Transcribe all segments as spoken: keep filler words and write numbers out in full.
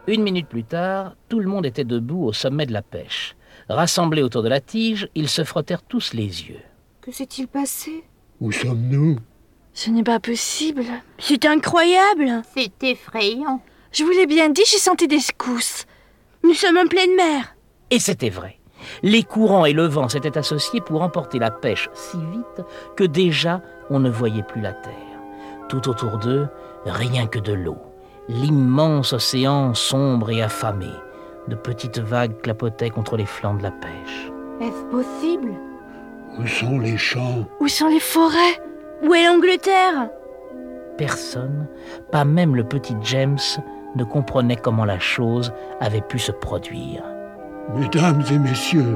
Une minute plus tard, tout le monde était debout au sommet de la pêche. Rassemblés autour de la tige, ils se frottèrent tous les yeux. Que s'est-il passé? Où sommes-nous? Ce n'est pas possible. C'est incroyable. C'est effrayant. Je vous l'ai bien dit, j'ai senti des secousses. Nous sommes en pleine mer. Et c'était vrai. Les courants et le vent s'étaient associés pour emporter la pêche si vite que déjà on ne voyait plus la terre. Tout autour d'eux, rien que de l'eau. L'immense océan sombre et affamé. De petites vagues clapotaient contre les flancs de la pêche. Est-ce possible? Où sont les champs? Où sont les forêts? Où est l'Angleterre? Personne, pas même le petit James, ne comprenait comment la chose avait pu se produire. Mesdames et messieurs,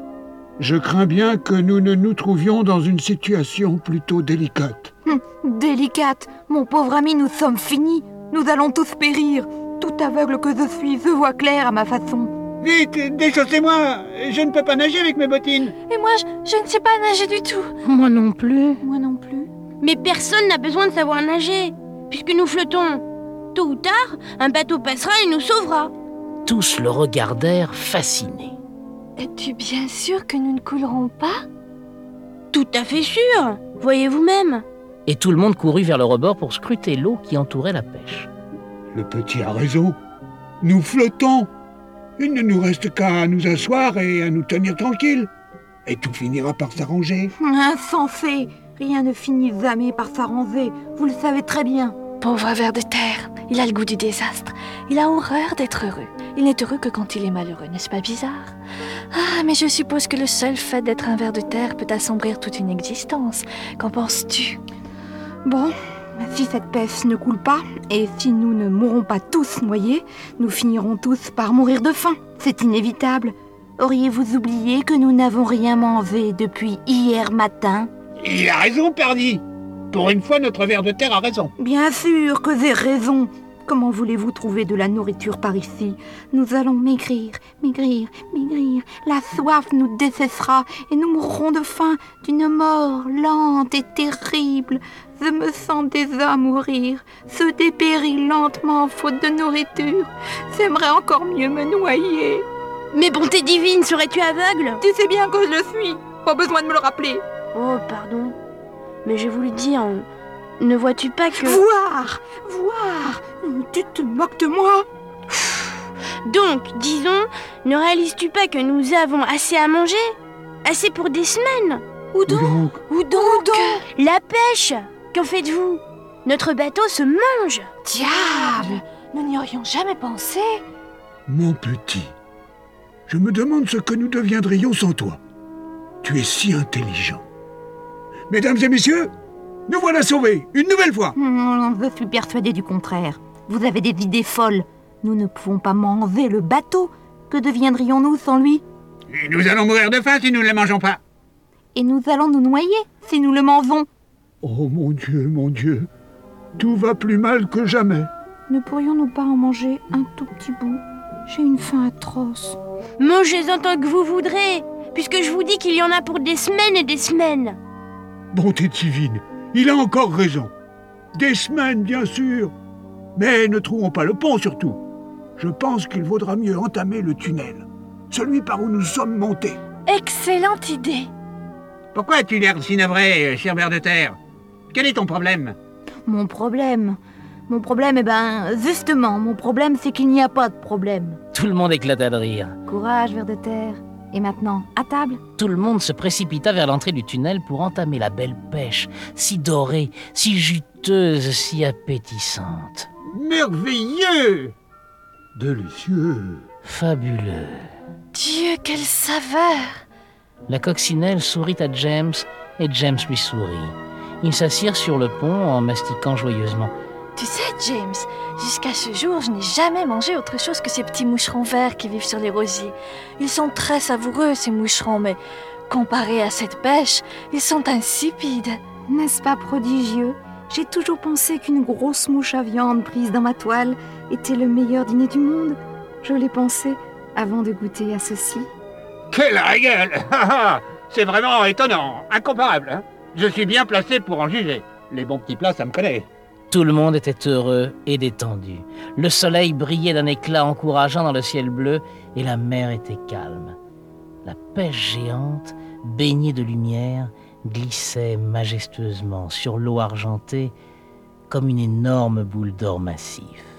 je crains bien que nous ne nous trouvions dans une situation plutôt délicate. Hum, délicate. Mon pauvre ami, nous sommes finis. Nous allons tous périr. Tout aveugle que je suis, je vois clair à ma façon. Vite, déchaussez-moi. Je ne peux pas nager avec mes bottines. Et moi, je, je ne sais pas nager du tout. Moi non plus. Moi non plus. Mais personne n'a besoin de savoir nager, puisque nous flottons. Tôt ou tard, un bateau passera et nous sauvera. Tous le regardèrent fascinés. Es-tu bien sûr que nous ne coulerons pas? Tout à fait sûr. Voyez vous-même. Et tout le monde courut vers le rebord pour scruter l'eau qui entourait la pêche. Le petit a raison. Nous flottons. Il ne nous reste qu'à nous asseoir et à nous tenir tranquilles. Et tout finira par s'arranger. Insensé. Rien ne finit jamais par s'arranger. Vous le savez très bien. Pauvre ver de terre, il a le goût du désastre. Il a horreur d'être heureux. Il n'est heureux que quand il est malheureux, n'est-ce pas bizarre? Ah, mais je suppose que le seul fait d'être un ver de terre peut assombrir toute une existence. Qu'en penses-tu? Bon, si cette pêche ne coule pas, et si nous ne mourrons pas tous noyés, nous finirons tous par mourir de faim. C'est inévitable. Auriez-vous oublié que nous n'avons rien mangé depuis hier matin? Il a raison, Pardi. Pour une fois, notre ver de terre a raison. Bien sûr que j'ai raison. Comment voulez-vous trouver de la nourriture par ici? Nous allons maigrir, maigrir, maigrir. La soif nous dessèchera et nous mourrons de faim d'une mort lente et terrible. Je me sens déjà mourir, se dépérir lentement faute de nourriture. J'aimerais encore mieux me noyer. Mais bonté divine, serais-tu aveugle? Tu sais bien que je le suis. Pas besoin de me le rappeler. Oh, pardon. Mais j'ai voulu dire... Ne vois-tu pas que... Voir, voir. Tu te moques de moi? Donc, disons, ne réalises-tu pas que nous avons assez à manger? Assez pour des semaines? Où donc? Où donc? Où donc? La pêche. Qu'en faites-vous? Notre bateau se mange. Diable! Nous n'y aurions jamais pensé. Mon petit, je me demande ce que nous deviendrions sans toi. Tu es si intelligent. Mesdames et messieurs, nous voilà sauvés, une nouvelle fois. Mmh, je suis persuadée du contraire. Vous avez des idées folles. Nous ne pouvons pas manger le bateau. Que deviendrions-nous sans lui? Et nous allons mourir de faim si nous ne le mangeons pas. Et nous allons nous noyer si nous le mangeons. Oh mon Dieu, mon Dieu, tout va plus mal que jamais. Ne pourrions-nous pas en manger un tout petit bout? J'ai une faim atroce. Mangez-en tant que vous voudrez, puisque je vous dis qu'il y en a pour des semaines et des semaines. Bonté divine, il a encore raison. Des semaines, bien sûr. Mais ne trouvons pas le pont, surtout. Je pense qu'il vaudra mieux entamer le tunnel. Celui par où nous sommes montés. Excellente idée. Pourquoi as-tu l'air si navré, cher ver de terre? Quel est ton problème? Mon problème Mon problème, eh ben, justement, mon problème, c'est qu'il n'y a pas de problème. Tout le monde éclata de rire. Courage, ver de terre. Et maintenant, à table? Tout le monde se précipita vers l'entrée du tunnel pour entamer la belle pêche, si dorée, si juteuse, si appétissante. Merveilleux! Délicieux. Fabuleux. Dieu, quelle saveur! La coccinelle sourit à James et James lui sourit. Ils s'assirent sur le pont en mastiquant joyeusement. Tu sais, James, jusqu'à ce jour, je n'ai jamais mangé autre chose que ces petits moucherons verts qui vivent sur les rosiers. Ils sont très savoureux, ces moucherons, mais comparés à cette pêche, ils sont insipides. N'est-ce pas prodigieux? J'ai toujours pensé qu'une grosse mouche à viande prise dans ma toile était le meilleur dîner du monde. Je l'ai pensé avant de goûter à ceci. Quelle règle! C'est vraiment étonnant, incomparable. Hein, je suis bien placé pour en juger. Les bons petits plats, ça me connaît. Tout le monde était heureux et détendu. Le soleil brillait d'un éclat encourageant dans le ciel bleu et la mer était calme. La pêche géante, baignée de lumière, glissait majestueusement sur l'eau argentée comme une énorme boule d'or massif.